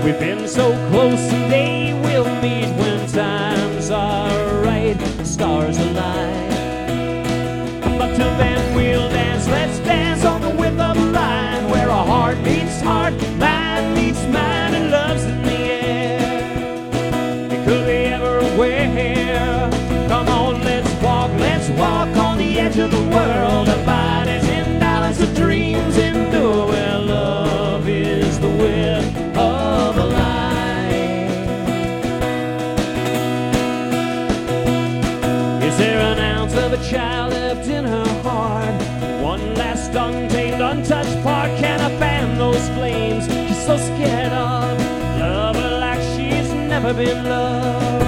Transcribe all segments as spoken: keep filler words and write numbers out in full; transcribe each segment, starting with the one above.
We've been so close, someday we'll meet when times are right, stars align. But till then we'll dance, let's dance on the width of a line, where a heart meets heart, mind meets mind, and love's in the air. It could be everywhere. Come on, let's walk, let's walk on the edge of the world. Our bodies in balance, of dreams endure, where love is the width of a line. Is there an ounce of a child left in her heart? One last untamed, untouched part. Can I fan those flames she's so scared of? Love her like she's never been loved.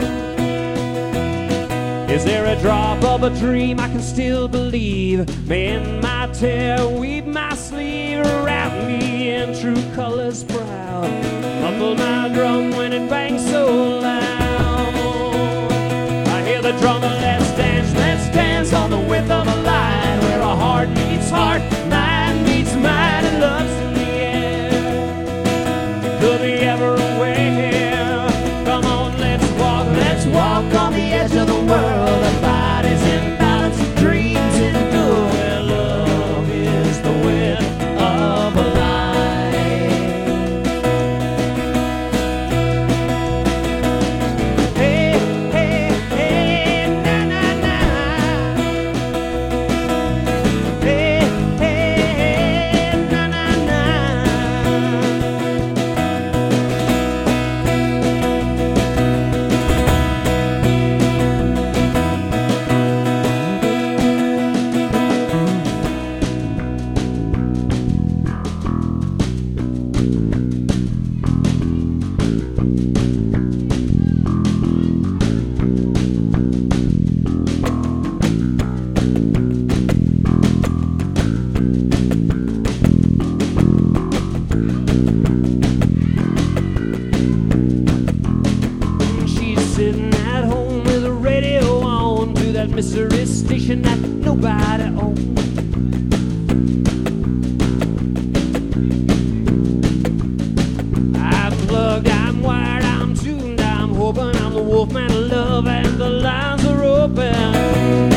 Is there a drop of a dream I can still believe? May in my tear weave my sleeve, wrap me in true colors proud, muffle my drum when it bangs so loud. I hear the drummer, let's dance, let's dance on the width of a line, where a heart meets heart, mind meets mind, and love's in the air. It could be everywhere. Come on, let's walk, let's walk on the edge of the world. Our bodies in balance, of dreams endure, where love is the width of a line. Hey, hey, hey, na na na. Hey, hey, na na na. She's sitting at home with the radio on to that mystery station that nobody owns. I'm plugged, I'm wired, I'm tuned, I'm hoping I'm the wolfman of love, and the lines are open.